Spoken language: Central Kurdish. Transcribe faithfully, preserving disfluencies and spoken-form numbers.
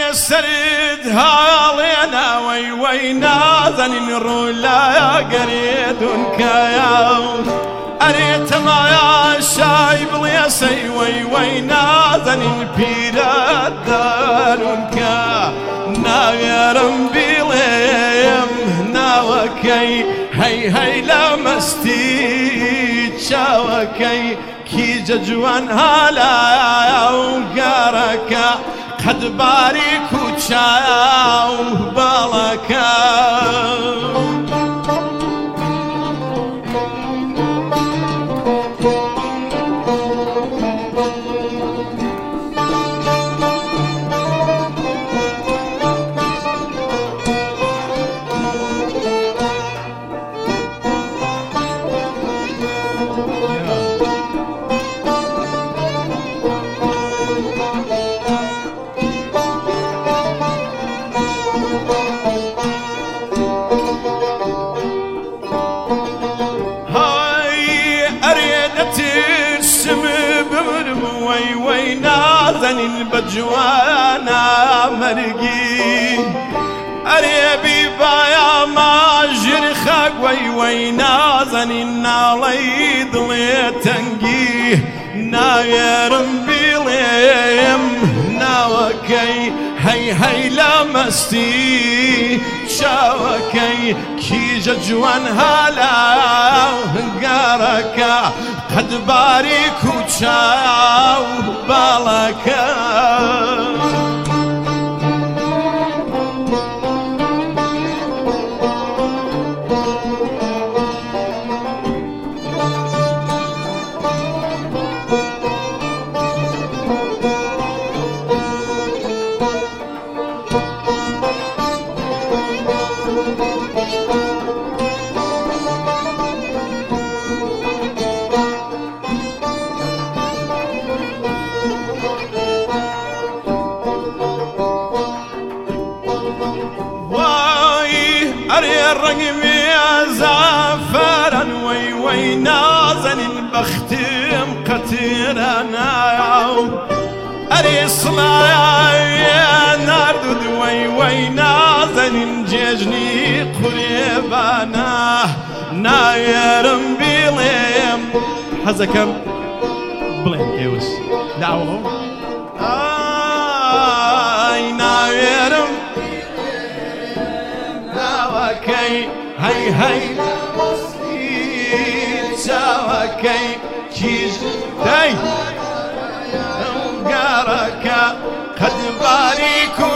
سرد هالينا وي وي ناذن رولا قريد كيا أريت ما يا شايب ليسي وي وي ناذن بيراد دارنكا نايرم بيليم ناوكي هي هي لمستي شاوكي كي جوان هلا وقاركا قد بارك وشاو بالكا وي وي ناذن بجوانا مرقي أريبي بايا ما جرخك وي وي ناذن نالي ضلي تنقي نايرم بيليم ناوكي هي هي لمستي شاوكي كي جوان هلا قاركا قد بارك وشاو بالكا الرقم يا زعفرا وي وي نازن بختم قتيرنا أري صلاة يا نردد وي وي نازن جيجني قريبانا نايرم بيليم حزكم بلين كيوس دعوه آي نايرم كي هي هي ساوكي كيز داي قارك قد بارك